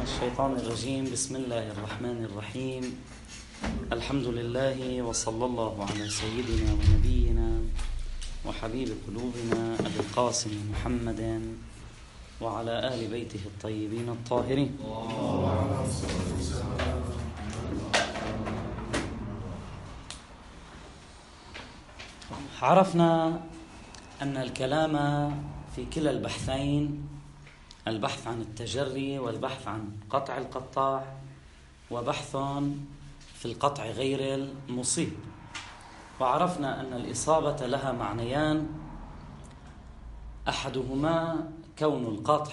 الشيطان الرجيم. بسم الله الرحمن الرحيم. الحمد لله وصلى الله على سيدنا ونبينا وحبيب قلوبنا أبي القاسم محمد وعلى آل بيته الطيبين الطاهرين. عرفنا أن الكلام في كلا البحثين، البحث عن التجري والبحث عن قطع القطاع، وبحث في القطع غير المصيب. وعرفنا أن الإصابة لها معنيان: أحدهما كون القطع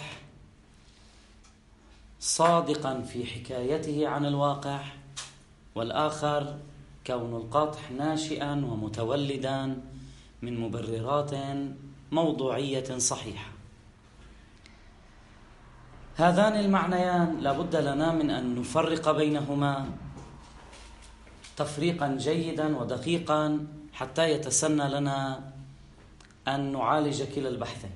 صادقا في حكايته عن الواقع، والآخر كون القطع ناشئا ومتولدا من مبررات موضوعية صحيحة. هذان المعنيان لابد لنا من أن نفرق بينهما تفريقا جيدا ودقيقا حتى يتسنى لنا أن نعالج كلا البحثين.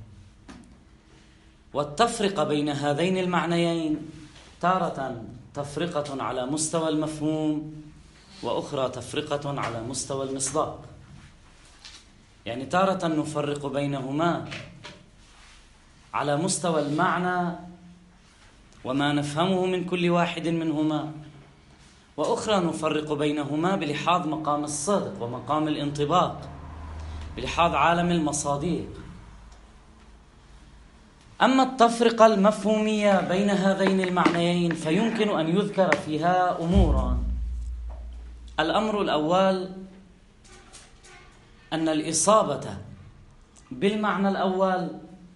والتفرقة بين هذين المعنيين تارة تفرقة على مستوى المفهوم، وأخرى تفرقة على مستوى المصداق. يعني تارة نفرق بينهما على مستوى المعنى وما نفهمه من كل واحد منهما، وأخرى نفرق بينهما بلحاظ مقام الصدق ومقام الانطباق، بلحاظ عالم المصادق. أما التفرقة المفهومية بين هذين المعنيين فيمكن أن يذكر فيها أمورا. الأمر الأول أن الإصابة بالمعنى الأول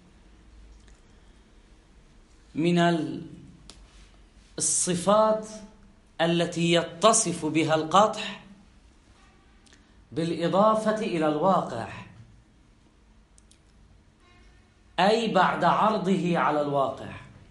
من الصفات التي يتصف بها القطع بالإضافة إلى الواقع، أي بعد عرضه على الواقع،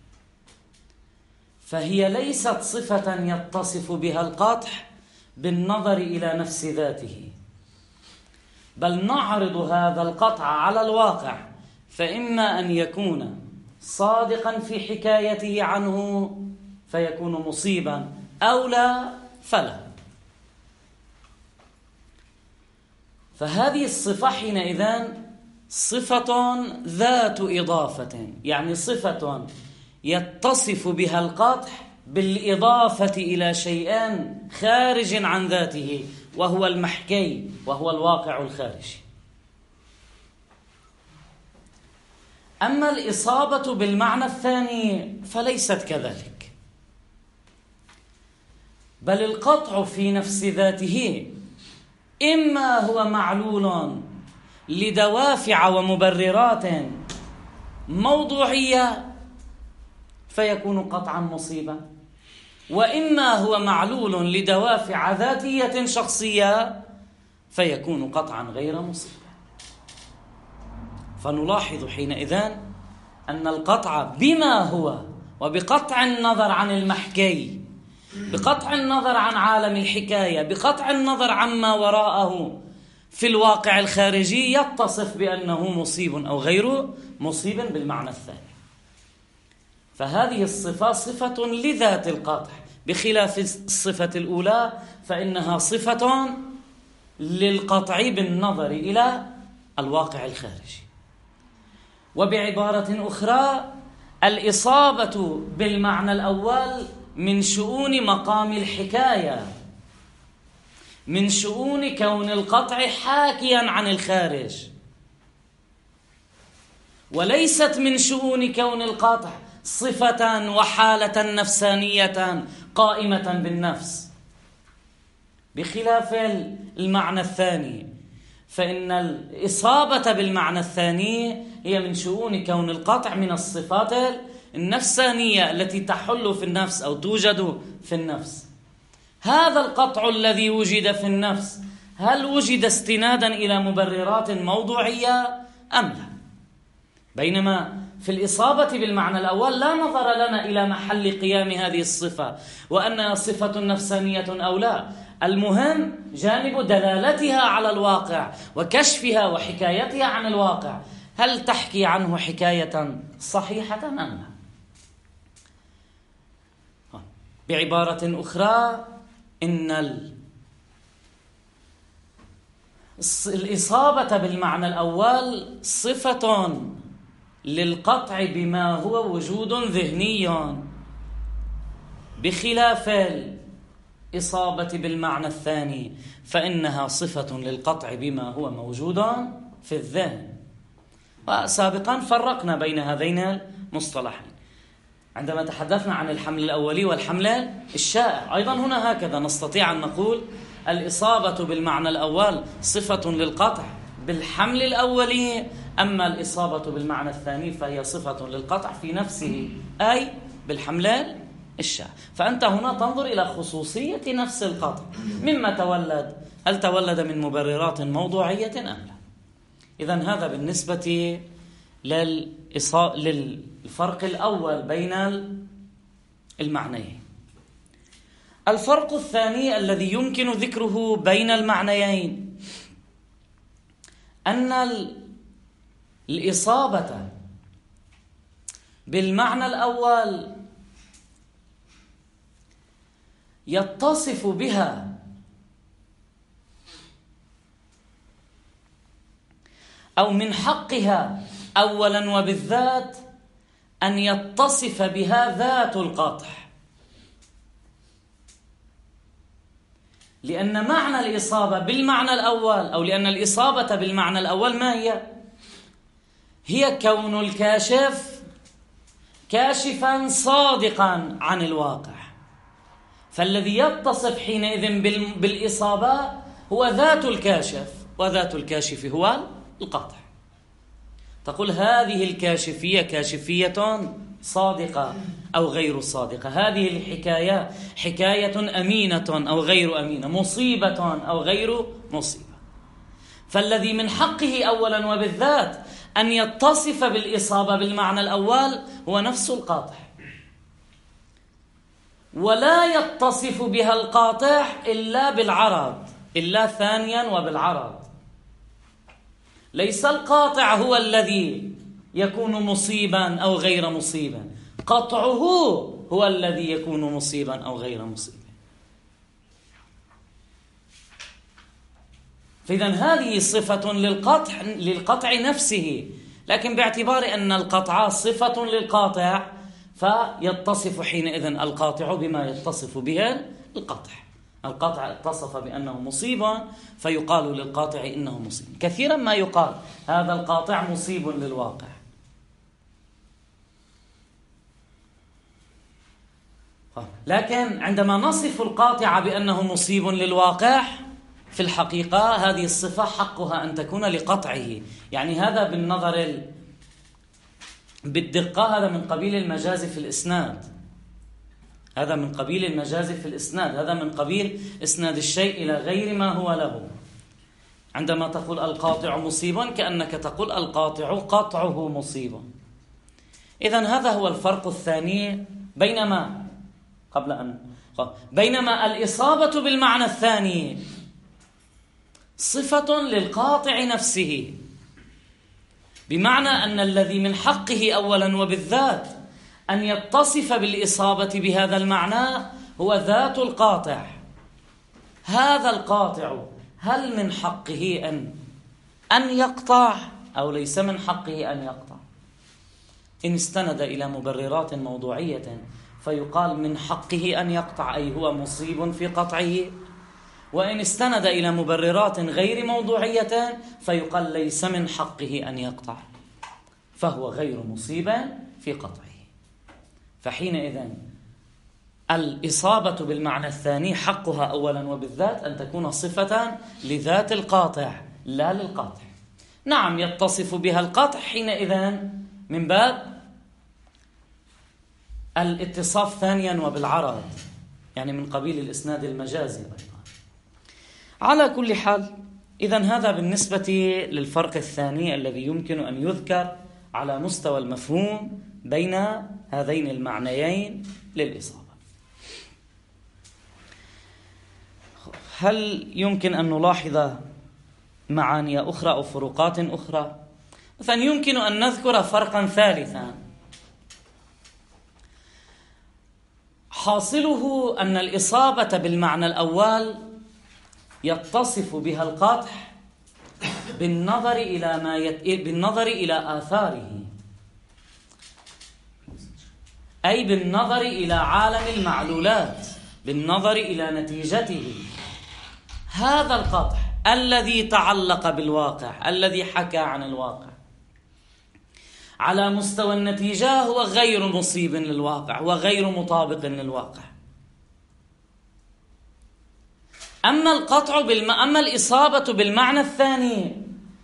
فهي ليست صفة يتصف بها القطع بالنظر إلى نفس ذاته، بل نعرض هذا القطع على الواقع، فإما أن يكون صادقا في حكايته عنه فيكون مصيبا، أو لا فلا. فهذه الصفة حينئذ صفة ذات إضافة، يعني صفة يتصف بها القطع بالإضافة إلى شيء خارج عن ذاته، وهو المحكي، وهو الواقع الخارجي. أما الإصابة بالمعنى الثاني فليست كذلك، بل القطع في نفس ذاته إما هو معلول لدوافع ومبررات موضوعية فيكون قطعا مصيبا، وإما هو معلول لدوافع ذاتية شخصية فيكون قطعا غير مصيبا. فنلاحظ حينئذ أن القطع بما هو، وبقطع النظر عن المحكي، بقطع النظر عن عالم الحكاية، بقطع النظر عما وراءه في الواقع الخارجي، يتصف بأنه مصيب أو غير مصيب بالمعنى الثاني. فهذه الصفة صفة لذات القطع، بخلاف الصفة الأولى فإنها صفة للقطع بالنظر إلى الواقع الخارجي. وبعبارة أخرى، الإصابة بالمعنى الأول من شؤون مقام الحكاية، من شؤون كون القطع حاكيا عن الخارج، وليست من شؤون كون القطع صفة وحالة نفسانية قائمة بالنفس، بخلاف المعنى الثاني، فإن الإصابة بالمعنى الثاني هي من شؤون كون القطع من الصفات النفسانية التي تحل في النفس أو توجد في النفس. هذا القطع الذي وجد في النفس هل وجد استنادا إلى مبررات موضوعية أم لا؟ بينما في الإصابة بالمعنى الأول لا نظر لنا إلى محل قيام هذه الصفة وأنها صفة نفسانية أو لا، المهم جانب دلالتها على الواقع وكشفها وحكايتها عن الواقع، هل تحكي عنه حكاية صحيحة أم لا؟ بعبارة أخرى، إن الإصابة بالمعنى الأول صفة للقطع بما هو وجود ذهني، بخلاف الإصابة بالمعنى الثاني فإنها صفة للقطع بما هو موجود في الذهن. وسابقا فرقنا بين هذين المصطلحين عندما تحدثنا عن الحمل الأولي والحمل الشائع. أيضا هنا هكذا نستطيع أن نقول الإصابة بالمعنى الأول صفة للقطع بالحمل الأولي، أما الإصابة بالمعنى الثاني فهي صفة للقطع في نفسه، أي بالحمل الشائع. فأنت هنا تنظر إلى خصوصية نفس القطع مما تولد، هل تولد من مبررات موضوعية أم لا. إذن هذا بالنسبة للفرق الأول بين المعنيين. الفرق الثاني الذي يمكن ذكره بين المعنيين أن الإصابة بالمعنى الأول يتصف بها أو من حقها أولا وبالذات أن يتصف بها ذات القطع، لأن معنى الإصابة بالمعنى الأول، أو لأن الإصابة بالمعنى الأول ما هي؟ هي كون الكاشف كاشفا صادقا عن الواقع، فالذي يتصف حينئذ بالإصابة هو ذات الكاشف، وذات الكاشف هو القطع. تقول هذه الكاشفية كاشفية صادقة أو غير صادقة، هذه الحكاية حكاية أمينة أو غير أمينة، مصيبة أو غير مصيبة. فالذي من حقه أولا وبالذات أن يتصف بالإصابة بالمعنى الأول هو نفس القاطع، ولا يتصف بها القاطع إلا بالعرض، إلا ثانيا وبالعرض. ليس القاطع هو الذي يكون مصيبا أو غير مصيبا، قطعه هو الذي يكون مصيبا أو غير مصيبا. فإذن هذه صفة للقطع نفسه، لكن باعتبار أن القطع صفة للقاطع فيتصف حينئذ القاطع بما يتصف به القطع. القاطع اتصف بأنه مصيبا فيقال للقاطع إنه مصيب. كثيرا ما يقال هذا القاطع مصيب للواقع. لكن عندما نصف القاطع بأنه مصيب للواقع، في الحقيقة هذه الصفة حقها أن تكون لقطعه. يعني هذا بالنظر بالدقة هذا من قبيل المجاز في الإسناد، هذا من قبيل المجاز في الإسناد، هذا من قبيل إسناد الشيء إلى غير ما هو له. عندما تقول القاطع مصيبا كأنك تقول القاطع قطعه مصيبا. إذن هذا هو الفرق الثاني بينما الإصابة بالمعنى الثاني صفة للقاطع نفسه، بمعنى أن الذي من حقه أولا وبالذات أن يتصف بالإصابة بهذا المعنى هو ذات القاطع. هذا القاطع هل من حقه أن يقطع أو ليس من حقه أن يقطع؟ إن استند إلى مبررات موضوعية فيقال من حقه أن يقطع، أي هو مصيب في قطعه. وإن استند إلى مبررات غير موضوعية فيقال ليس من حقه أن يقطع، فهو غير مصيب في قطعه. فحينئذ الإصابة بالمعنى الثاني حقها أولا وبالذات أن تكون صفة لذات القاطع لا للقاطع. نعم يتصف بها القطع حينئذ من باب الاتصاف ثانيا وبالعرض، يعني من قبيل الإسناد المجازي أيضا. على كل حال إذن هذا بالنسبة للفرق الثاني الذي يمكن أن يذكر على مستوى المفهوم بين هذين المعنيين للإصابة. هل يمكن أن نلاحظ معاني أخرى أو فروقات أخرى؟ مثلا يمكن أن نذكر فرقا ثالثا. حاصله أن الإصابة بالمعنى الأول يتصف بها القطع بالنظر إلى آثاره، أي بالنظر إلى عالم المعلولات، بالنظر إلى نتيجته. هذا القطع الذي تعلق بالواقع، الذي حكى عن الواقع على مستوى النتيجة، هو غير مصيب للواقع وغير مطابق للواقع. أما الإصابة بالمعنى الثاني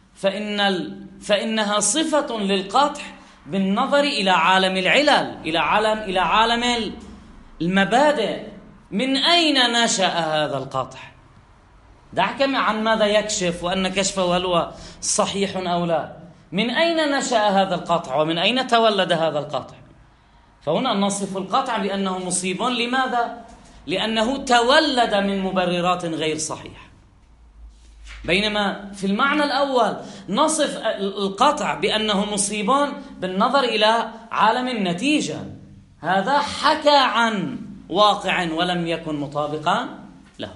فإنها صفة للقطع بالنظر إلى عالم العلل، إلى عالم المبادئ. من أين نشأ هذا القطع؟ دعك عن ماذا يكشف وأن كشفه هل هو صحيح أو لا. من أين نشأ هذا القطع ومن أين تولد هذا القطع؟ فهنا نصف القطع بأنه مصيب. لماذا؟ لأنه تولد من مبررات غير صحيحة. بينما في المعنى الأول نصف القطع بأنه مصيب بالنظر إلى عالم النتيجة، هذا حكى عن واقع ولم يكن مطابقا له.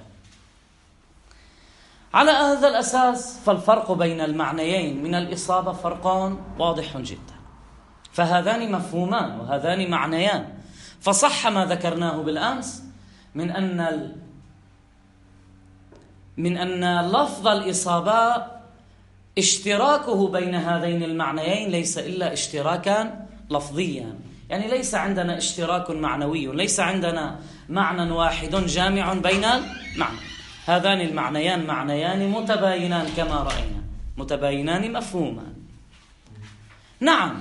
على هذا الأساس فالفرق بين المعنيين من الإصابة فرق واضح جدا، فهذان مفهومان وهذان معنيان. فصح ما ذكرناه بالأمس من أن لفظ الإصابة اشتراكه بين هذين المعنيين ليس إلا اشتراكا لفظيا، يعني ليس عندنا اشتراك معنوي، ليس عندنا معنى واحد جامع بين المعنى. هذان المعنيان معنيان متباينان كما رأينا، متباينان مفهومان. نعم،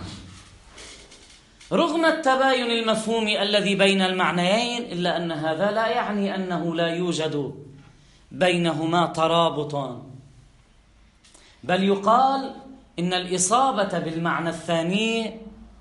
رغم التباين المفهومي الذي بين المعنيين، إلا أن هذا لا يعني أنه لا يوجد بينهما ترابط، بل يقال إن الإصابة بالمعنى الثاني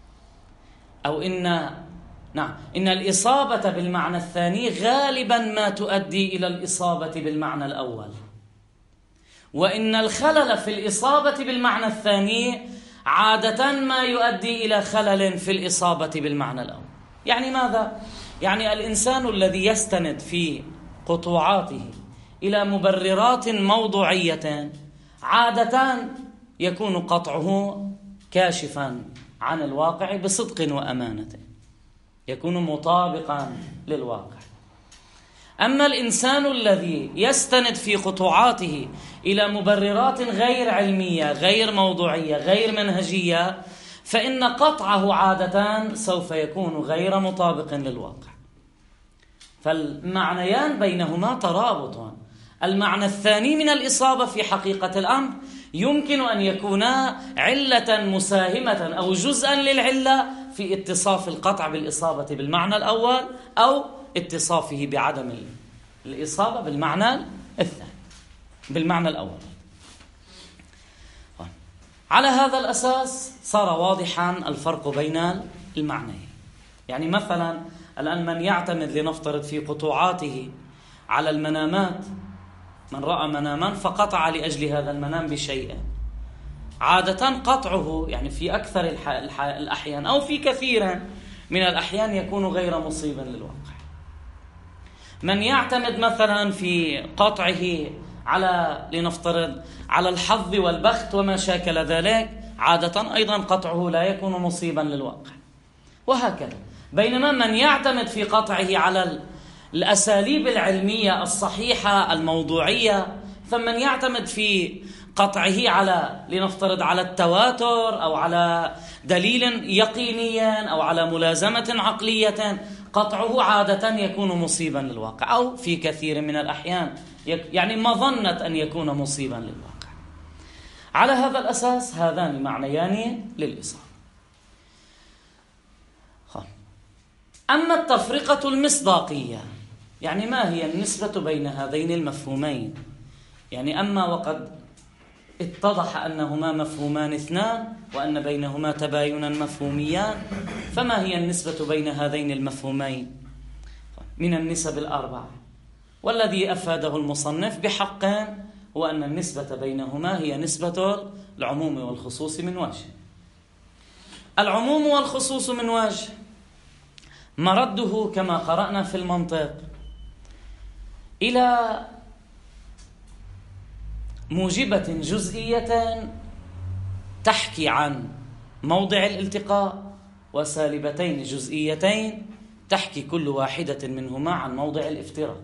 إن الإصابة بالمعنى الثاني غالبا ما تؤدي إلى الإصابة بالمعنى الأول، وإن الخلل في الإصابة بالمعنى الثاني عادة ما يؤدي إلى خلل في الإصابة بالمعنى الأول. يعني ماذا؟ يعني الإنسان الذي يستند في قطوعاته إلى مبررات موضوعية عادة يكون قطعه كاشفا عن الواقع بصدق وأمانة، يكون مطابقا للواقع. أما الإنسان الذي يستند في قطوعاته إلى مبررات غير علمية، غير موضوعية، غير منهجية، فإن قطعه عادة سوف يكون غير مطابق للواقع. فالمعنيان بينهما ترابط. المعنى الثاني من الإصابة في حقيقة الأمر يمكن أن يكون علة مساهمة أو جزءا للعلة في اتصاف القطع بالإصابة بالمعنى الأول، أو اتصافه بعدم الإصابة بالمعنى الثاني، بالمعنى الأول. على هذا الأساس صار واضحا الفرق بين المعنيين. يعني مثلا الآن من يعتمد لنفترض في قطوعاته على المنامات، من رأى مناما فقطع لأجل هذا المنام بشيء، عادة قطعه يعني في أكثر الأحيان أو في كثير من الأحيان يكون غير مصيبا للواقع. من يعتمد مثلا في قطعه على لنفترض على الحظ والبخت وما شاكل ذلك، عادة أيضا قطعه لا يكون مصيبا للواقع، وهكذا. بينما من يعتمد في قطعه على الأساليب العلمية الصحيحة الموضوعية، فمن يعتمد في قطعه على لنفترض على التواتر أو على دليل يقيني أو على ملازمة عقلية، قطعه عادة يكون مصيبا للواقع، أو في كثير من الأحيان يعني مظنة أن يكون مصيبا للواقع. على هذا الأساس هذان معنيان للإصابة. أما التفرقة المصداقية، يعني ما هي النسبة بين هذين المفهومين؟ يعني أما وقد اتضح أنهما مفهومان اثنان وأن بينهما تباينا مفهوميان، فما هي النسبة بين هذين المفهومين من النسب الأربعة؟ والذي أفاده المصنف بحق هو أن النسبة بينهما هي نسبة العموم والخصوص من وجه. العموم والخصوص من وجه، مرده كما قرأنا في المنطق إلى موجبة جزئية تحكي عن موضع الالتقاء، وسالبتين جزئيتين تحكي كل واحدة منهما عن موضع الافتراق.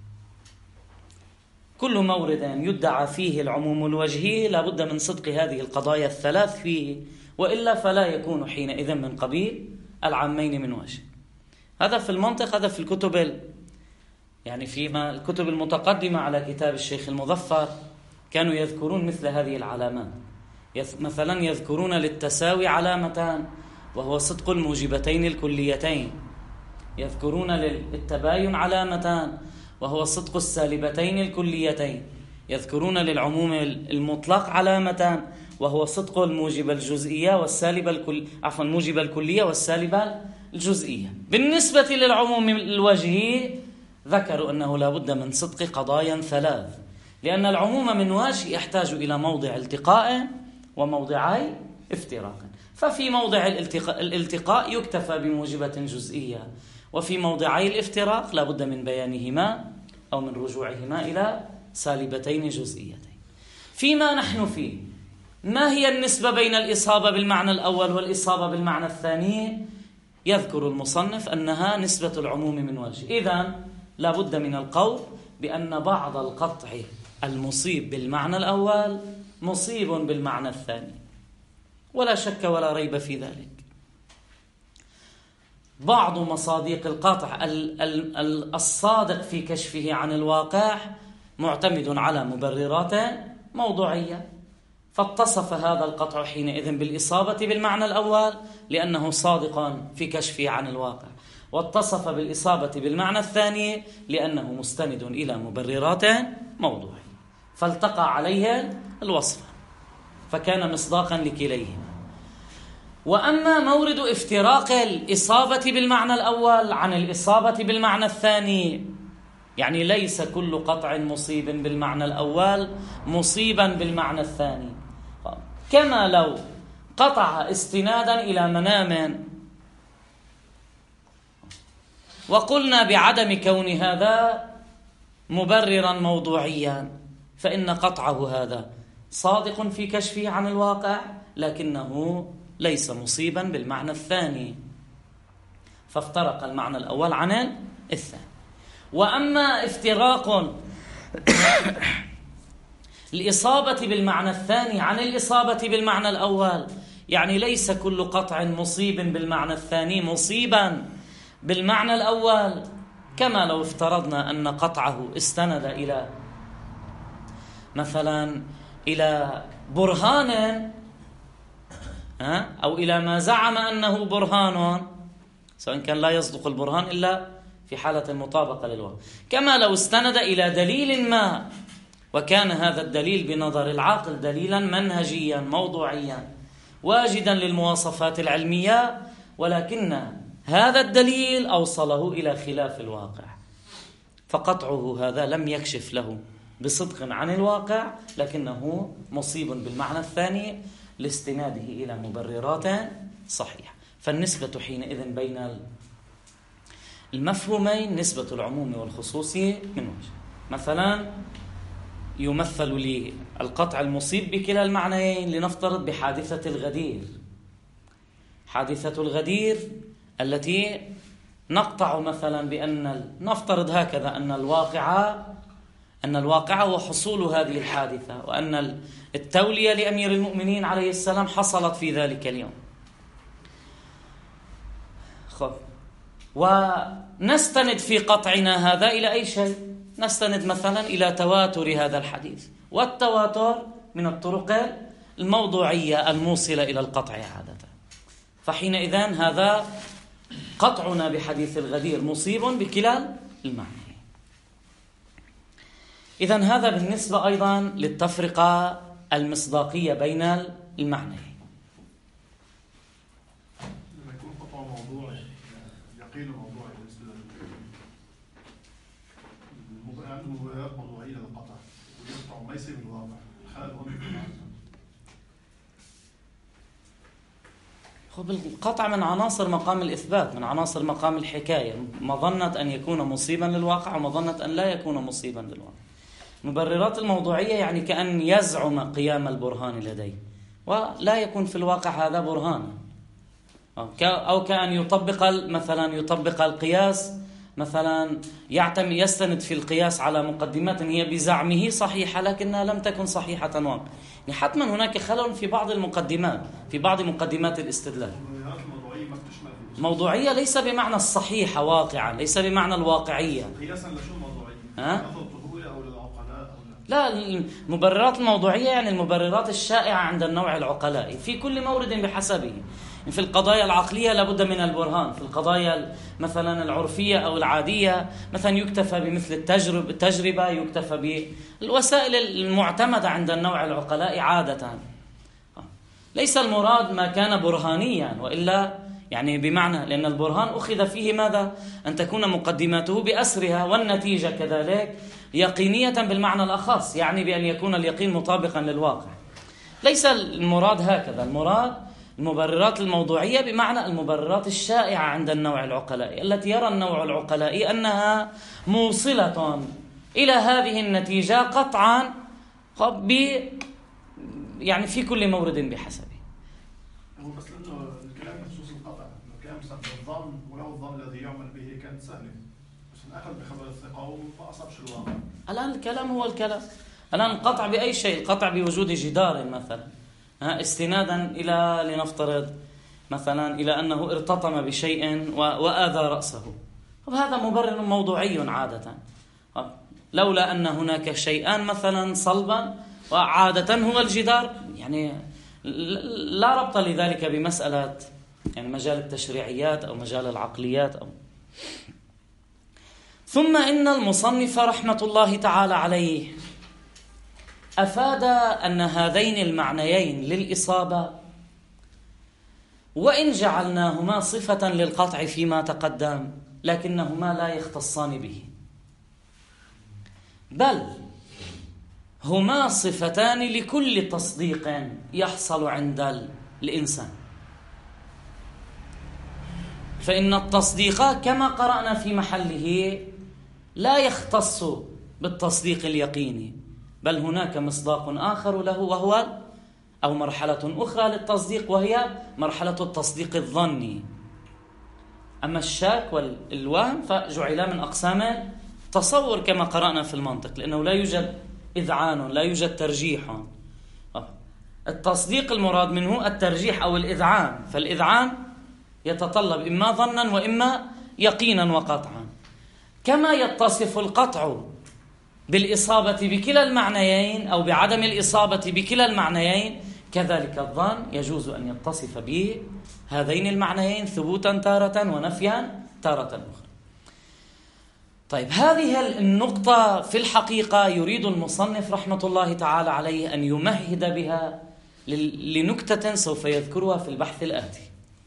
كل مورد يدعى فيه العموم الوجهي لابد من صدق هذه القضايا الثلاث فيه، وإلا فلا يكون حينئذ من قبيل العامين من وجه. هذا في المنطق، هذا في الكتب يعني فيما الكتب المتقدمة على كتاب الشيخ المظفر كانوا يذكرون مثل هذه العلامات. مثلا يذكرون للتساوي علامتان وهو صدق الموجبتين الكليتين، يذكرون للتباين علامتان وهو صدق السالبتين الكليتين، يذكرون للعموم المطلق علامتان وهو صدق الموجب الجزئية والسالبة موجب الكلية والسالبة الجزئية. بالنسبة للعموم الوجهي ذكروا أنه لا بد من صدق قضايا ثلاث، لأن العموم من وجه يحتاج إلى موضع التقاء وموضعي افتراق. ففي موضع الالتقاء يكتفى بموجبة جزئية، وفي موضعي الافتراق لا بد من بيانهما أو من رجوعهما إلى سالبتين جزئيتين. فيما نحن فيه، ما هي النسبة بين الإصابة بالمعنى الأول والإصابة بالمعنى الثاني؟ يذكر المصنف أنها نسبة العموم من وجه. إذن لا بد من القول بأن بعض القطع المصيب بالمعنى الأول مصيب بالمعنى الثاني، ولا شك ولا ريب في ذلك. بعض مصادق القطع الصادق في كشفه عن الواقع معتمد على مبررات موضوعية، فاتصف هذا القطع حينئذ بالإصابة بالمعنى الأول لأنه صادق في كشفه عن الواقع، واتصف بالإصابة بالمعنى الثاني لأنه مستند إلى مبررات موضوعية، فالتقى عليه الوصف فكان مصداقا لكليهما. وأما مورد افتراق الإصابة بالمعنى الأول عن الإصابة بالمعنى الثاني، يعني ليس كل قطع مصيب بالمعنى الأول مصيبا بالمعنى الثاني، كما لو قطع استنادا إلى منام وقلنا بعدم كون هذا مبررا موضوعيا، فإن قطعه هذا صادق في كشفه عن الواقع لكنه ليس مصيبا بالمعنى الثاني، فافترق المعنى الأول عن الثاني. وأما افتراق الإصابة بالمعنى الثاني عن الإصابة بالمعنى الأول، يعني ليس كل قطع مصيب بالمعنى الثاني مصيبا بالمعنى الأول، كما لو افترضنا أن قطعه استند إلى مثلا إلى برهان أو إلى ما زعم أنه برهان، سواء كان لا يصدق البرهان إلا في حالة المطابقة للواقع، كما لو استند إلى دليل ما وكان هذا الدليل بنظر العاقل دليلا منهجيا موضوعيا واجدا للمواصفات العلمية، ولكن هذا الدليل أوصله إلى خلاف الواقع، فقطعه هذا لم يكشف له بصدق عن الواقع لكنه مصيب بالمعنى الثاني لاستناده إلى مبررات صحيحة. فالنسبة حينئذ بين المفهومين نسبة العموم والخصوص من وجه. مثلا يمثل لي القطع المصيب بكلا المعنيين، لنفترض بحادثة الغدير، حادثة الغدير التي نقطع مثلا بأن نفترض هكذا أن الواقع هو حصول هذه الحادثة، وأن التولية لأمير المؤمنين عليه السلام حصلت في ذلك اليوم. ونستند في قطعنا هذا إلى أي شيء؟ نستند مثلا إلى تواتر هذا الحديث، والتواتر من الطرق الموضوعية الموصلة إلى القطع عادة، فحينئذ هذا قطعنا بحديث الغدير مصيب بكلا المعنى. إذن هذا بالنسبة أيضا للتفرقة المصداقية بين المعنيين. لما يكون قطع موضوعي يقين موضوعي بالنسبة للمبررات موضوعية للقطع ويقطع ما يصير بالواقع الحال هون هو بالقطع من عناصر مقام الإثبات، من عناصر مقام الحكاية، مظنة أن يكون مصيبا للواقع ومظنة أن لا يكون مصيبا للواقع. مبررات الموضوعية يعني كأن يزعم قيام البرهان لديه ولا يكون في الواقع هذا برهانا، أو كأن يطبق القياس مثلا، يستند في القياس على مقدمات هي بزعمه صحيحة لكنها لم تكن صحيحة واقع. يعني حتما هناك خلل في بعض المقدمات، في بعض مقدمات الاستدلال. موضوعية ليس بمعنى الصحيحة واقعا، ليس بمعنى الواقعية. قياسا لشو الموضوعية؟ أو للعقلاء أو لا، المبررات الموضوعية يعني المبررات الشائعة عند النوع العقلائي في كل مورد بحسبه. في القضايا العقلية لابد من البرهان، في القضايا مثلا العرفية أو العادية مثلا يكتفى بمثل التجربة، يكتفى بالوسائل المعتمدة عند النوع العقلائي عادة. ليس المراد ما كان برهانيا، وإلا يعني بمعنى، لأن البرهان أخذ فيه ماذا؟ أن تكون مقدماته بأسرها والنتيجة كذلك يقينية بالمعنى الأخص، يعني بأن يكون اليقين مطابقا للواقع. ليس المراد هكذا، المراد المبررات الموضوعية بمعنى المبررات الشائعة عند النوع العقلائي التي يرى النوع العقلائي أنها موصلة إلى هذه النتيجة قطعا يعني في كل مورد بحسبه. هو بس لأنه الكلام بخصوص القطع، الكلام بسبب الظن، وله الظن الذي يعمل به كانت سهلة، بس أخذ بخبر الثقة وما أصابش الواقع. الآن الكلام هو الكلام. الآن القطع بأي شيء، القطع بوجود جدار مثلا، استنادا إلى لنفترض مثلا إلى أنه ارتطم بشيء وآذى رأسه، وهذا مبرر موضوعي عادة، لولا أن هناك شيئان مثلا صلبا وعادة هو الجدار، يعني لا ربط لذلك بمسألة يعني مجال التشريعيات أو مجال العقليات ثم إن المصنف رحمة الله تعالى عليه أفاد أن هذين المعنيين للإصابة وإن جعلناهما صفة للقطع فيما تقدم لكنهما لا يختصان به، بل هما صفتان لكل تصديق يحصل عند الإنسان. فإن التصديق كما قرأنا في محله لا يختص بالتصديق اليقيني، بل هناك مصداق آخر له وهو أو مرحلة أخرى للتصديق وهي مرحلة التصديق الظني. أما الشاك والوهم فجعلا من أقسام تصور كما قرأنا في المنطق، لأنه لا يوجد إذعان، لا يوجد ترجيح. التصديق المراد منه الترجيح أو الإذعان، فالإذعان يتطلب إما ظنا وإما يقينا وقطعا. كما يتصف القطع بالإصابة بكلا المعنيين أو بعدم الإصابة بكلا المعنيين، كذلك الظن يجوز أن يتصف به هذين المعنيين ثبوتا تارة ونفيا تارة أخرى. طيب، هذه النقطة في الحقيقة يريد المصنف رحمة الله تعالى عليه أن يمهد بها لنكتة سوف يذكرها في البحث الآتي،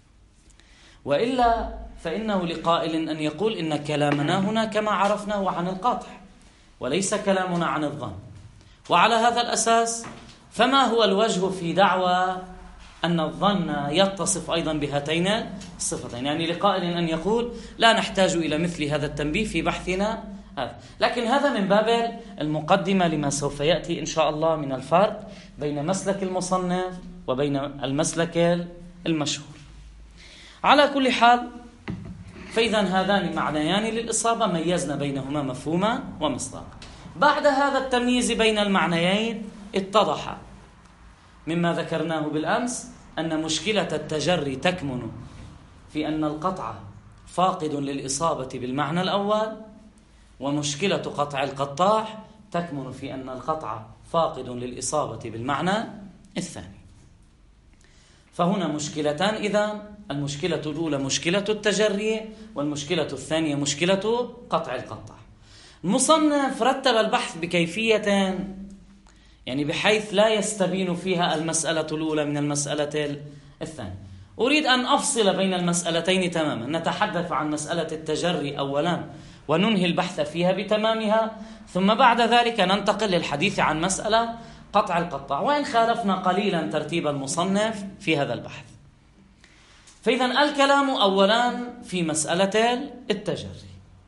وإلا فإنه لقائل أن يقول إن كلامنا هنا كما عرفناه عن القطع وليس كلامنا عن الظن. وعلى هذا الأساس فما هو الوجه في دعوى أن الظن يتصف أيضا بهاتين الصفتين؟ يعني لقائل أن يقول لا نحتاج إلى مثل هذا التنبيه في بحثنا هذا، لكن هذا من باب المقدمة لما سوف يأتي إن شاء الله من الفرق بين مسلك المصنف وبين المسلك المشهور. على كل حال، فإذا هذان معنيان للإصابة ميزنا بينهما مفهوما ومصداقا. بعد هذا التمييز بين المعنيين اتضح مما ذكرناه بالأمس أن مشكلة التجري تكمن في أن القطع فاقد للإصابة بالمعنى الأول، ومشكلة قطع القطاع تكمن في أن القطع فاقد للإصابة بالمعنى الثاني. فهنا مشكلتان إذن، المشكلة الأولى مشكلة التجري، والمشكلة الثانية مشكلة قطع القطاع. المصنف رتب البحث بكيفية يعني بحيث لا يستبين فيها المسألة الأولى من المسألة الثانية. أريد أن أفصل بين المسألتين تماما، نتحدث عن مسألة التجري أولا وننهي البحث فيها بتمامها، ثم بعد ذلك ننتقل للحديث عن مسألة قطع القطاع، وإن خالفنا قليلا ترتيب المصنف في هذا البحث. فإذا الكلام أولا في مسألة التجري.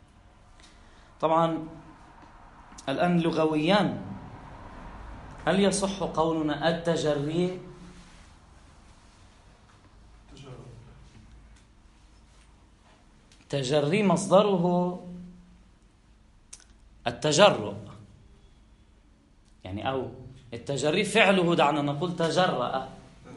طبعا الآن لغويا هل يصح قولنا التجري؟ تجري مصدره التجرؤ، يعني أو التجري فعله، دعنا نقول تجرأ.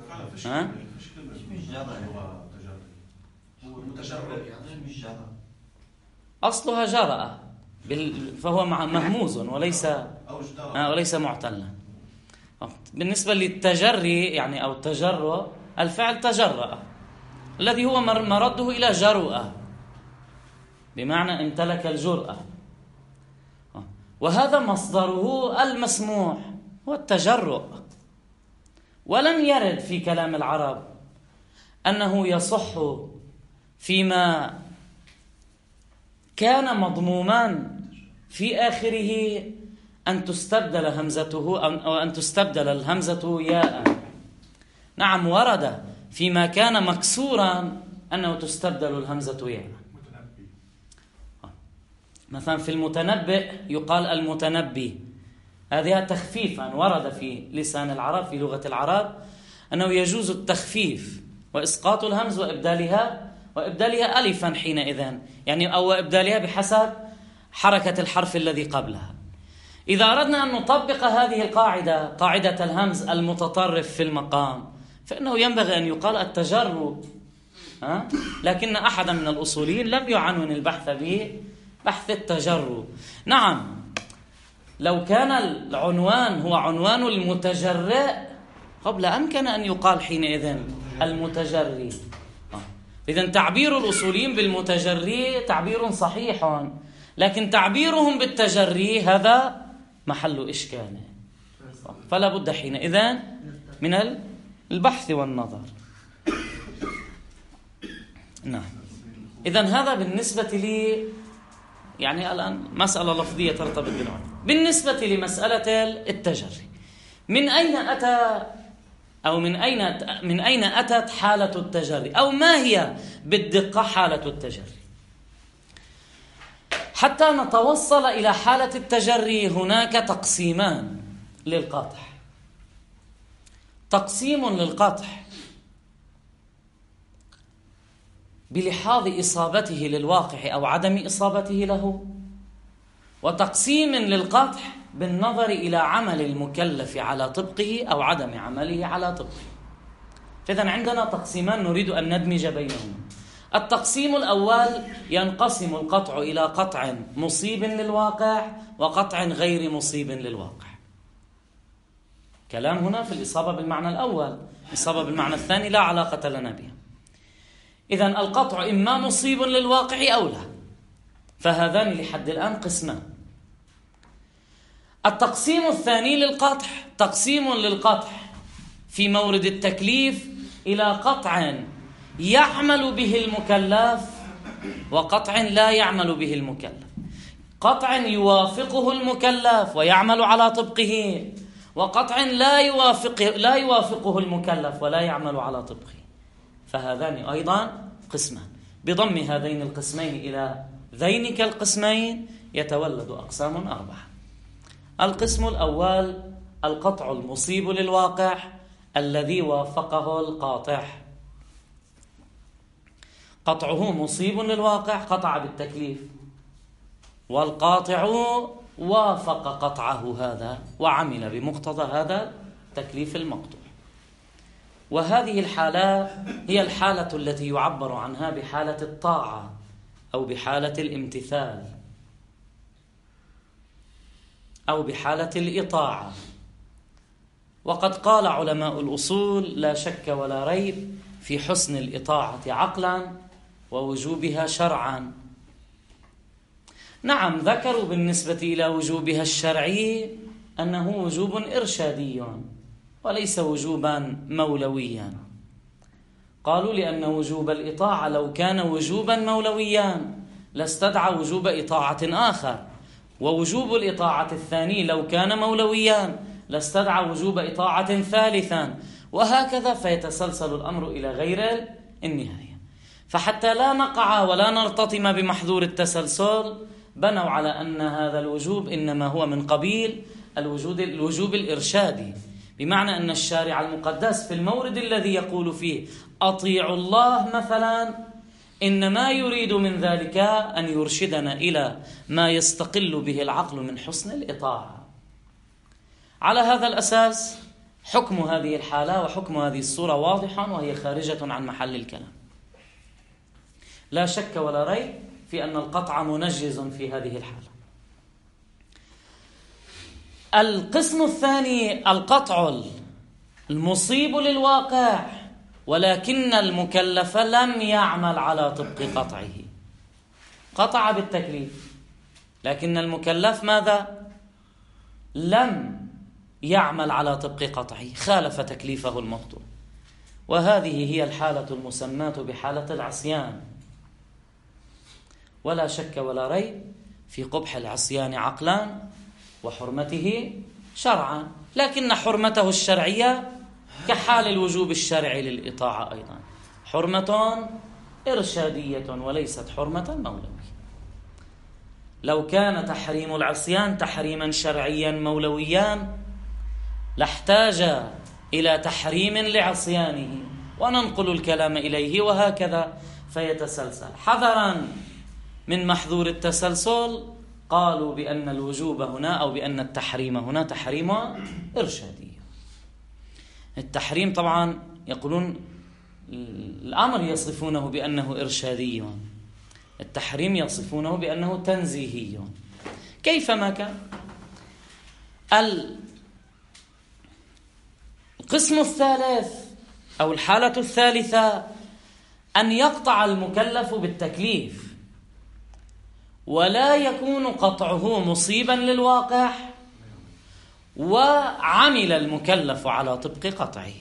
أصلها جرأ فهو مهموز وليس معتلا. بالنسبة للتجري يعني أو التجرؤ، الفعل تجرأ الذي هو مرده إلى جرؤة، بمعنى امتلك الجرأة، وهذا مصدره المسموح هو التجرؤ. ولم يرد في كلام العرب أنه يصح فيما كان مضموما في آخره أن تستبدل همزته أو أن تستبدل الهمزة ياء. نعم ورد فيما كان مكسورا أنه تستبدل الهمزة ياء. مثلا في المتنبئ يقال المتنبي، هذه تخفيفا ورد في لسان العرب في لغة العرب أنه يجوز التخفيف وإسقاط الهمز وإبدالها ألفا حينئذ، يعني أو إبدالها بحسب حركة الحرف الذي قبلها. إذا أردنا أن نطبق هذه القاعدة، قاعدة الهمز المتطرف في المقام، فإنه ينبغي أن يقال التجرؤ، لكن أحدا من الأصوليين لم يعنون البحث به بحث التجرؤ. نعم لو كان العنوان هو عنوان المتجرئ قبل أمكن أن يقال حينئذ المتجري. إذن تعبير الأصوليين بالمتجري تعبير صحيح، لكن تعبيرهم بالتجري هذا محل إشكال، فلا بد حينئذ من البحث والنظر. نعم. إذن هذا بالنسبة لي يعني الآن مسألة لفظية ترتبط بالعنوان. بالنسبة لمسألة التجري، من أين أتى أو من أين أتت حالة التجري، أو ما هي بالدقة حالة التجري؟ حتى نتوصل إلى حالة التجري هناك تقسيمان للقطع. تقسيم للقطع بلحاظ إصابته للواقع أو عدم إصابته له، وتقسيم للقطع بالنظر إلى عمل المكلف على طبقه أو عدم عمله على طبقه. فإذن عندنا تقسيمان نريد أن ندمج بينهما. التقسيم الأول ينقسم القطع إلى قطع مصيب للواقع وقطع غير مصيب للواقع. كلام هنا في الإصابة بالمعنى الأول، الإصابة بالمعنى الثاني لا علاقة لنا بها. إذن القطع إما مصيب للواقع أو لا، فهذان لحد الآن قسمان. التقسيم الثاني للقطع تقسيم للقطع في مورد التكليف إلى قطع يعمل به المكلف وقطع لا يعمل به المكلف. قطع يوافقه المكلف ويعمل على طبقه، وقطع لا يوافقه المكلف ولا يعمل على طبقه. فهذان أيضا قسمان. بضم هذين القسمين إلى ذينك القسمين يتولد أقسام أربعة. القسم الأول القطع المصيب للواقع الذي وافقه القاطع. قطعه مصيب للواقع، قطع بالتكليف، والقاطع وافق قطعه هذا وعمل بمقتضى هذا تكليف المقطوع. وهذه الحالة هي الحالة التي يعبر عنها بحالة الطاعة أو بحالة الامتثال أو بحالة الإطاعة. وقد قال علماء الأصول لا شك ولا ريب في حسن الإطاعة عقلا ووجوبها شرعا. نعم ذكروا بالنسبة إلى وجوبها الشرعي أنه وجوب إرشادي وليس وجوبا مولويا. قالوا لأن وجوب الإطاعة لو كان وجوبا مولويا لاستدعى وجوب إطاعة آخر، ووجوب الإطاعة الثاني لو كان مولويا لاستدعى وجوب إطاعة ثالثا، وهكذا فيتسلسل الأمر إلى غير النهاية. فحتى لا نقع ولا نرتطم بمحظور التسلسل بنوا على أن هذا الوجوب إنما هو من قبيل الوجوب الإرشادي، بمعنى أن الشارع المقدس في المورد الذي يقول فيه أطيعوا الله مثلا إنما يريد من ذلك أن يرشدنا إلى ما يستقل به العقل من حسن الإطاعة. على هذا الأساس حكم هذه الحالة وحكم هذه الصورة واضح وهي خارجة عن محل الكلام. لا شك ولا ريب في أن القطع منجز في هذه الحالة. القسم الثاني القطع المصيب للواقع ولكن المكلف لم يعمل على طبق قطعه. قطع بالتكليف لكن المكلف ماذا؟ لم يعمل على طبق قطعه، خالف تكليفه المقطوع. وهذه هي الحالة المسماة بحالة العصيان. ولا شك ولا ريب في قبح العصيان عقلا وحرمته شرعا، لكن حرمته الشرعية كحال الوجوب الشرعي للإطاعة أيضا، حرمة إرشادية وليست حرمة مولوية. لو كان تحريم العصيان تحريما شرعيا مولويا لاحتاج إلى تحريم لعصيانه وننقل الكلام إليه، وهكذا فيتسلسل. حذرا من محظور التسلسل قالوا بأن الوجوب هنا أو بأن التحريم هنا تحريم إرشادي. التحريم طبعا يقولون الأمر يصفونه بأنه إرشادي، التحريم يصفونه بأنه تنزيهي، كيفما كان. القسم الثالث أو الحالة الثالثة أن يقطع المكلف بالتكليف ولا يكون قطعه مصيبا للواقع وعمل المكلف على طبق قطعه.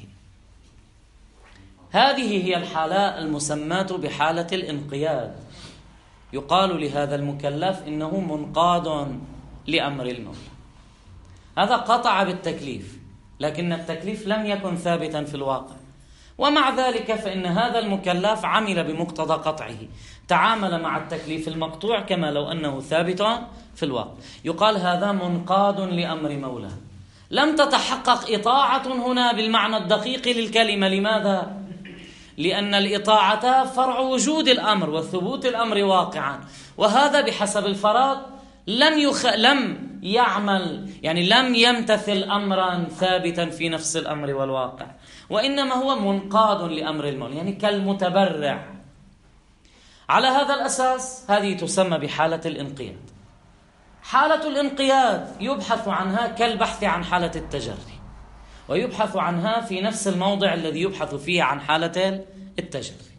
هذه هي الحالة المسماة بحالة الانقياد. يقال لهذا المكلف إنه منقاد لأمر المولى. هذا قطع بالتكليف لكن التكليف لم يكن ثابتا في الواقع، ومع ذلك فإن هذا المكلف عمل بمقتضى قطعه، تعامل مع التكليف المقطوع كما لو أنه ثابت في الواقع. يقال هذا منقاد لأمر مولاه. لم تتحقق إطاعة هنا بالمعنى الدقيق للكلمة. لماذا؟ لأن الإطاعة فرع وجود الأمر وثبوت الأمر واقعا، وهذا بحسب الفراد لم يعمل، يعني لم يمتثل أمرا ثابتا في نفس الأمر والواقع، وإنما هو منقاد لأمر المولى، يعني كالمتبرع. على هذا الأساس هذه تسمى بحالة الانقياد. حالة الانقياد يبحث عنها كالبحث عن حالة التجري، ويبحث عنها في نفس الموضع الذي يبحث فيه عن حالة التجري.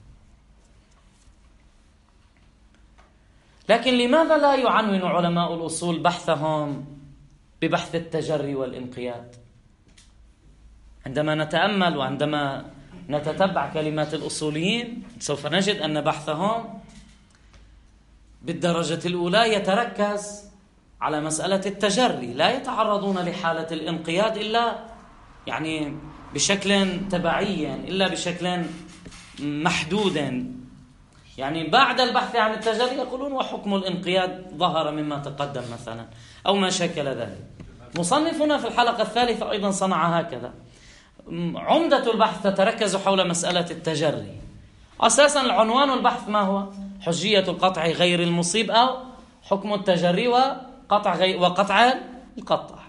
لكن لماذا لا يعنون علماء الأصول بحثهم ببحث التجري والانقياد؟ عندما نتأمل وعندما نتتبع كلمات الأصوليين سوف نجد أن بحثهم بالدرجة الأولى يتركز على مسألة التجري، لا يتعرضون لحالة الانقياد إلا يعني بشكل تبعي، إلا بشكل محدود. يعني بعد البحث عن التجري يقولون وحكم الانقياد ظهر مما تقدم مثلا أو ما شكل ذلك. مصنفنا في الحلقة الثالثة أيضا صنع هكذا. عمدة البحث تتركز حول مسألة التجري. أساسا العنوان البحث ما هو؟ حجية القطع غير المصيب أو حكم التجري وقطع القطع.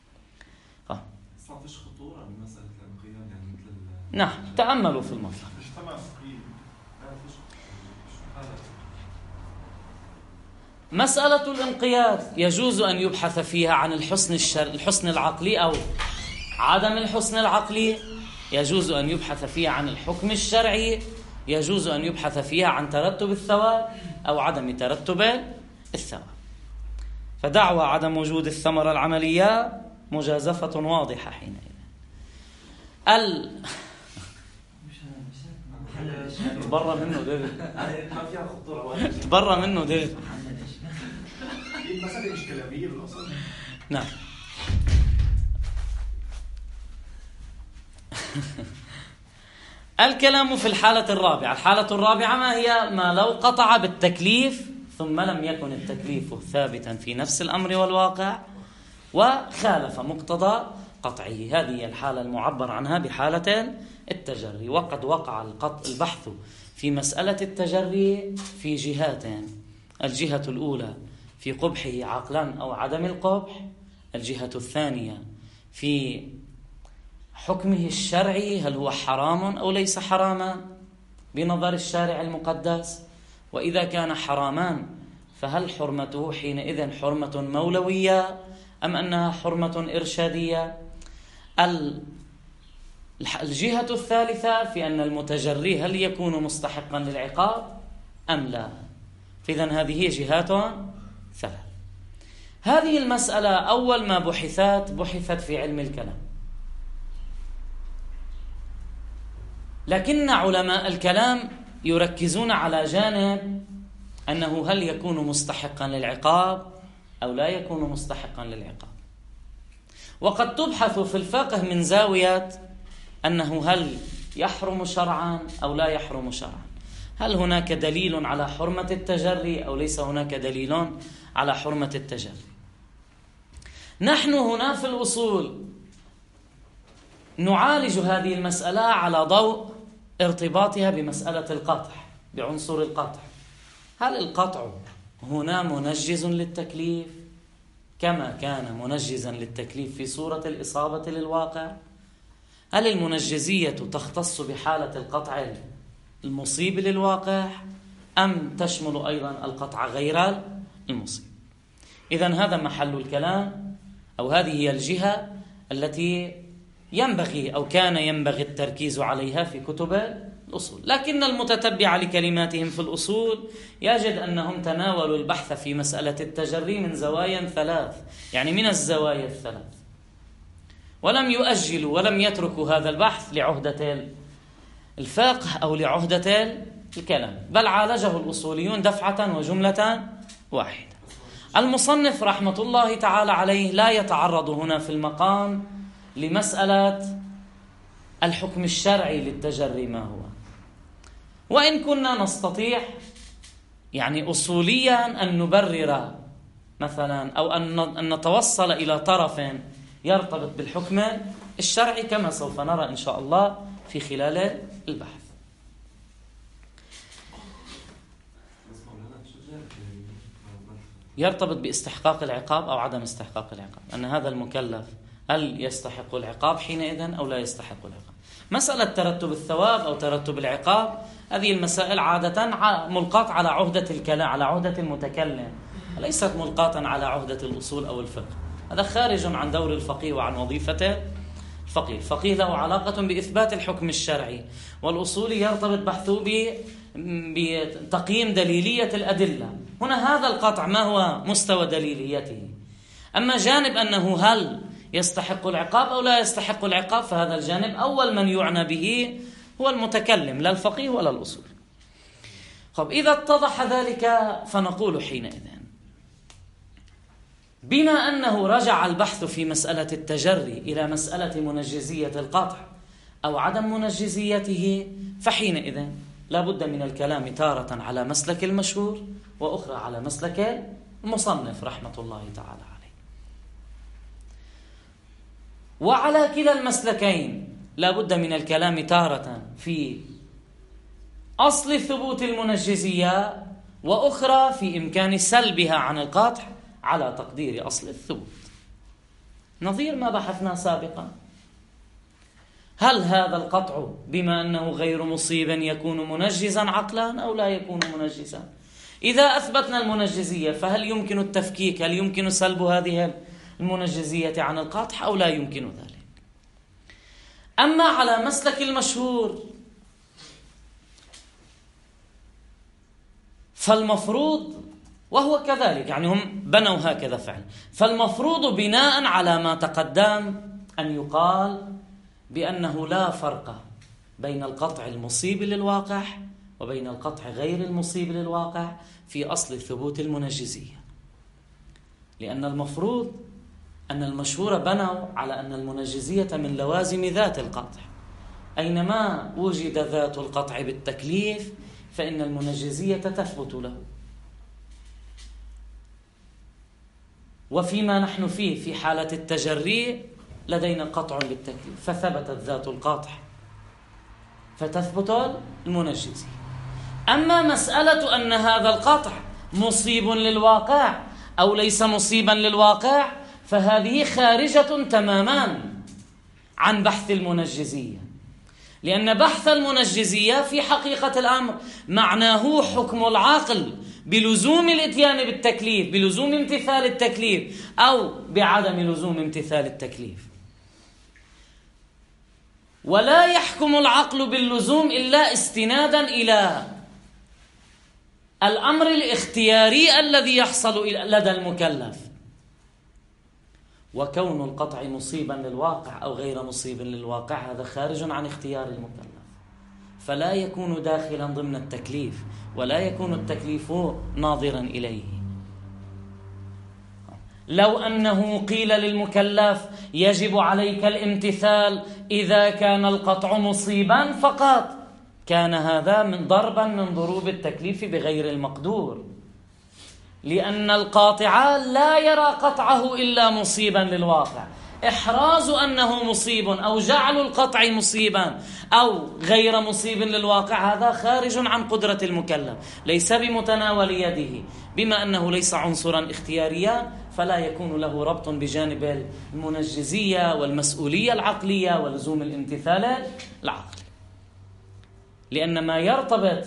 فيش خطورة بمسألة الانقياد يعني مثل نعم، تأملوا في المطلب. مسألة الانقياد يجوز أن يبحث فيها عن الحسن العقلي أو عدم الحسن العقلي، يجوز أن يبحث فيها عن الحكم الشرعي، يجوز أن يبحث فيها عن ترتب الثواب أو عدم ترتب الثواب. فدعوى عدم وجود الثمرة العملية مجازفة واضحة حينئذ. برا منه دير، برا منه دير. المسألة مش كلامية بالأصل. نعم. الكلام في الحالة الرابعة. الحالة الرابعة ما هي؟ ما لو قطع بالتكليف ثم لم يكن التكليف ثابتا في نفس الأمر والواقع وخالف مقتضى قطعه. هذه هي الحالة المعبر عنها بحالة التجري. وقد وقع البحث في مسألة التجري في جهاتين: الجهة الأولى في قبحه عقلا أو عدم القبح، الجهة الثانية في حكمه الشرعي، هل هو حرام أو ليس حراما بنظر الشارع المقدس، وإذا كان حراما فهل حرمته حينئذ حرمة مولوية أم أنها حرمة إرشادية. الجهة الثالثة في أن المتجري هل يكون مستحقا للعقاب أم لا. فإذن هذه جهات ثلاث. هذه المسألة أول ما بحثت في علم الكلام، لكن علماء الكلام يركزون على جانب أنه هل يكون مستحقا للعقاب أو لا يكون مستحقا للعقاب. وقد تبحث في الفقه من زاوية أنه هل يحرم شرعا أو لا يحرم شرعا، هل هناك دليل على حرمة التجري أو ليس هناك دليل على حرمة التجري. نحن هنا في الأصول نعالج هذه المسألة على ضوء ارتباطها بمسألة القطع، بعنصر القطع. هل القطع هنا منجز للتكليف كما كان منجزا للتكليف في صورة الإصابة للواقع؟ هل المنجزية تختص بحالة القطع المصيب للواقع أم تشمل أيضا القطع غير المصيب؟ إذن هذا محل الكلام، أو هذه هي الجهة التي ينبغي أو كان ينبغي التركيز عليها في كتب الأصول. لكن المتتبع لكلماتهم في الأصول يجد أنهم تناولوا البحث في مسألة التجري من زوايا ثلاث، يعني من الزوايا الثلاث، ولم يؤجلوا ولم يتركوا هذا البحث لعهدة الفقه أو لعهدة الكلام، بل عالجه الأصوليون دفعة وجملة واحدة. المصنف رحمة الله تعالى عليه لا يتعرض هنا في المقام لمسألة الحكم الشرعي للتجري ما هو، وإن كنا نستطيع يعني أصوليا أن نبرر مثلا أو أن نتوصل إلى طرف يرتبط بالحكم الشرعي كما سوف نرى إن شاء الله في خلال البحث. يرتبط باستحقاق العقاب أو عدم استحقاق العقاب، أن هذا المكلف هل يستحق العقاب حينئذ أو لا يستحق العقاب. مسألة ترتب الثواب أو ترتب العقاب هذه المسائل عادة ملقاة على عهدة الكلام، على عهدة المتكلم، ليست ملقاة على عهدة الأصول أو الفقه. هذا خارج عن دور الفقيه وعن وظيفته الفقيه. الفقيه له علاقة بإثبات الحكم الشرعي، والأصول يرتبط بحثه بتقييم دليلية الأدلة. هنا هذا القطع ما هو مستوى دليليته. أما جانب أنه هل يستحق العقاب أو لا يستحق العقاب، فهذا الجانب أول من يعنى به هو المتكلم، لا الفقيه ولا الأصول. طب إذا اتضح ذلك فنقول حينئذ بما أنه رجع البحث في مسألة التجري إلى مسألة منجزية القطع أو عدم منجزيته، فحينئذ لا بد من الكلام تارة على مسلك المشهور وأخرى على مسلك المصنف رحمة الله تعالى عليه. وعلى كلا المسلكين لا بد من الكلام تارة في أصل ثبوت المنجزية، وأخرى في إمكان سلبها عن القطع على تقدير أصل الثبوت، نظير ما بحثنا سابقا. هل هذا القطع بما أنه غير مصيب يكون منجزا عقلا أو لا يكون منجزا؟ إذا أثبتنا المنجزية فهل يمكن التفكيك، هل يمكن سلب هذه المنجزية عن القطع أو لا يمكن ذلك؟ أما على مسلك المشهور فالمفروض، وهو كذلك يعني هم بنوا هكذا فعلا، فالمفروض بناء على ما تقدم أن يقال بأنه لا فرق بين القطع المصيب للواقع وبين القطع غير المصيب للواقع في أصل ثبوت المنجزية، لأن المفروض أن المشهور بنوا على أن المنجزية من لوازم ذات القطع، أينما وجد ذات القطع بالتكليف فإن المنجزية تثبت له. وفيما نحن فيه في حالة التجري لدينا قطع بالتكليف فثبتت ذات القطع فتثبت المنجزية. أما مسألة أن هذا القطع مصيب للواقع أو ليس مصيبا للواقع فهذه خارجة تماما عن بحث المنجزية، لأن بحث المنجزية في حقيقة الأمر معناه حكم العقل بلزوم الاتيان بالتكليف، بلزوم امتثال التكليف أو بعدم لزوم امتثال التكليف. ولا يحكم العقل باللزوم إلا استنادا إلى الأمر الاختياري الذي يحصل لدى المكلف. وكون القطع مصيبا للواقع أو غير مصيب للواقع هذا خارج عن اختيار المكلف، فلا يكون داخلا ضمن التكليف ولا يكون التكليف ناظرا إليه. لو أنه قيل للمكلف يجب عليك الامتثال إذا كان القطع مصيبا فقط كان هذا من ضربا من ضروب التكليف بغير المقدور، لأن القاطع لا يرى قطعه إلا مصيبا للواقع. إحراز أنه مصيب أو جعل القطع مصيبا أو غير مصيب للواقع هذا خارج عن قدرة المكلف، ليس بمتناول يده، بما أنه ليس عنصرا اختياريا فلا يكون له ربط بجانب المنجزية والمسؤولية العقلية ولزوم الامتثال العقلي. لأن ما يرتبط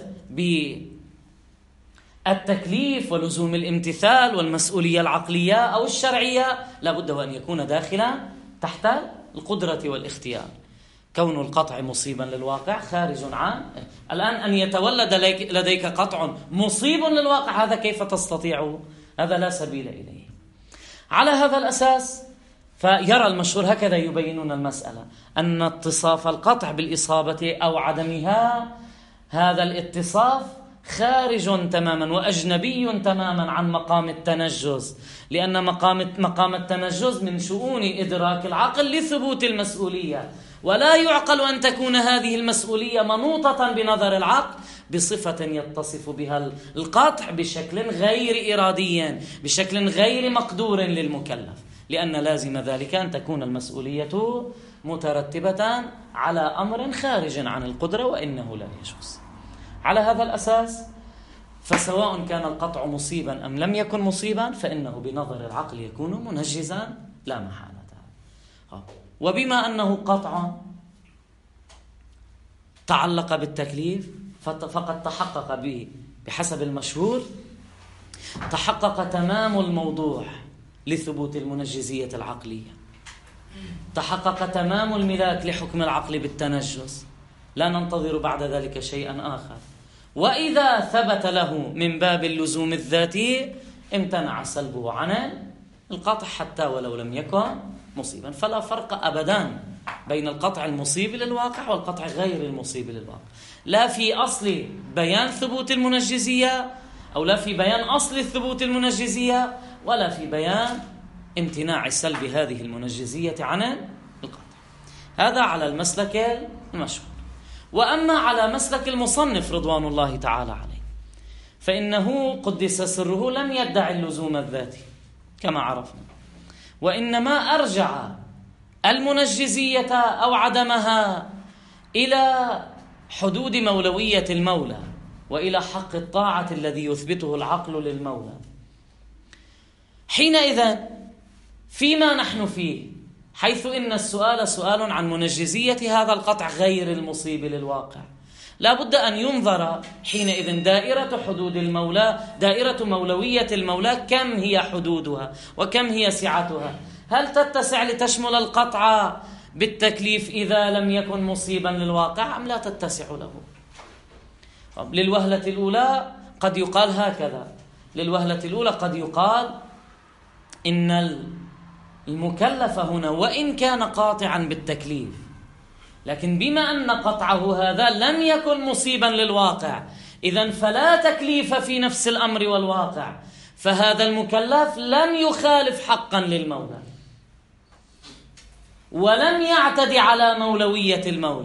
بالتكليف ولزوم الامتثال والمسؤولية العقلية أو الشرعية لابد وأن يكون داخلا تحت القدرة والاختيار. كون القطع مصيبا للواقع خارج عن الآن أن يتولد لديك قطع مصيب للواقع، هذا كيف تستطيع؟ هذا لا سبيل إليه. على هذا الأساس فيرى المشهور هكذا يبينون المسألة أن اتصاف القطع بالإصابة أو عدمها هذا الاتصاف خارج تماما وأجنبي تماما عن مقام التنجز، لأن مقام التنجز من شؤون إدراك العقل لثبوت المسؤولية، ولا يعقل أن تكون هذه المسؤولية منوطة بنظر العقل بصفة يتصف بها القطع بشكل غير إرادي، بشكل غير مقدور للمكلف، لأن لازم ذلك أن تكون المسؤولية مترتبة على أمر خارج عن القدرة وإنه لا يجوز. على هذا الأساس فسواء كان القطع مصيبا أم لم يكن مصيبا فإنه بنظر العقل يكون منجزا لا محالة. وبما أنه قطع تعلق بالتكليف فقد تحقق به بحسب المشهور تحقق تمام الموضوع لثبوت المنجزية العقلية، تحقق تمام الملاك لحكم العقل بالتنجز، لا ننتظر بعد ذلك شيئا آخر. وإذا ثبت له من باب اللزوم الذاتي امتنع سلبه عن القطع حتى ولو لم يكن مصيبا. فلا فرق أبدا بين القطع المصيب للواقع والقطع غير المصيب للواقع، لا في أصل بيان ثبوت المنجزية أو لا في بيان أصل الثبوت المنجزية ولا في بيان امتناع سلب هذه المنجزية عن القطع. هذا على المسلك المشهور. وأما على مسلك المصنف رضوان الله تعالى عليه فإنه قدس سره لم يدعي اللزوم الذاتي كما عرفنا، وإنما أرجع المنجزية أو عدمها إلى حدود مولوية المولى وإلى حق الطاعة الذي يثبته العقل للمولى. حينئذ فيما نحن فيه حيث إن السؤال سؤال عن منجزية هذا القطع غير المصيب للواقع، لا بد أن ينظر حينئذ دائرة حدود المولى، دائرة مولوية المولى، كم هي حدودها وكم هي سعتها؟ هل تتسع لتشمل القطع بالتكليف إذا لم يكن مصيبا للواقع أم لا تتسع له؟ للوهلة الأولى قد يقال هكذا، للوهلة الأولى قد يقال إن المكلف هنا وإن كان قاطعا بالتكليف لكن بما أن قطعه هذا لم يكن مصيبا للواقع إذن فلا تكليف في نفس الأمر والواقع، فهذا المكلف لم يخالف حقا للمولى ولم يعتدي على مولوية المولى،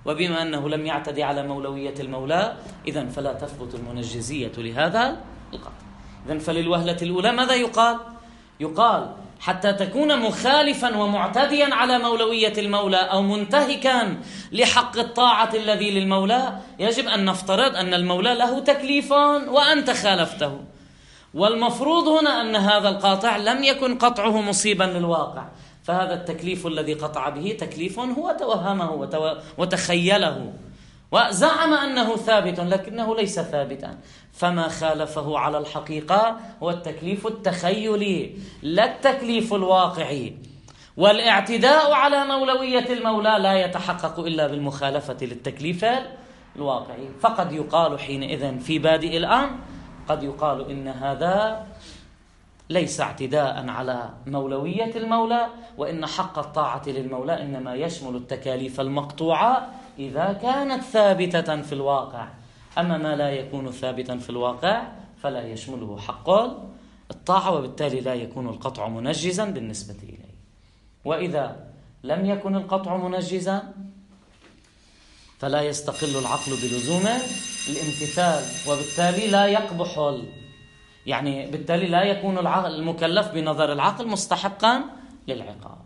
وبما أنه لم يعتدي على مولوية المولى إذن فلا تثبت المنجزية لهذا القطع. إذن فللوهلة الأولى ماذا يقال؟ يقال حتى تكون مخالفا ومعتديا على مولوية المولى أو منتهكا لحق الطاعة الذي للمولى يجب أن نفترض أن المولى له تكليف وأنت خالفته. والمفروض هنا أن هذا القاطع لم يكن قطعه مصيبا للواقع، فهذا التكليف الذي قطع به تكليف هو توهمه وتخيله وزعم أنه ثابت لكنه ليس ثابتا، فما خالفه على الحقيقة هو التكليف التخيلي لا التكليف الواقعي. والاعتداء على مولوية المولى لا يتحقق إلا بالمخالفة للتكليف الواقعي. فقد يقال حينئذ في بادئ الأمر قد يقال إن هذا ليس اعتداء على مولوية المولى، وإن حق الطاعة للمولى إنما يشمل التكاليف المقطوعة إذا كانت ثابتة في الواقع، أما ما لا يكون ثابتا في الواقع فلا يشمله حق الطاعة، وبالتالي لا يكون القطع منجزا بالنسبة إليه. وإذا لم يكن القطع منجزا فلا يستقل العقل بلزوم الامتثال، وبالتالي لا يقبح يعني بالتالي لا يكون المكلف بنظر العقل مستحقا للعقاب.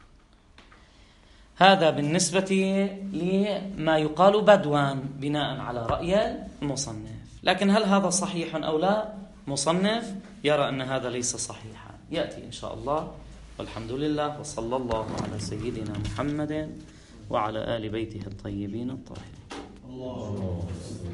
هذا بالنسبة لما يقال بدوا بناء على رأي المصنف. لكن هل هذا صحيح أو لا؟ مصنف يرى أن هذا ليس صحيحا، يأتي إن شاء الله. والحمد لله، وصلى الله على سيدنا محمد وعلى آل بيته الطيبين الطاهرين.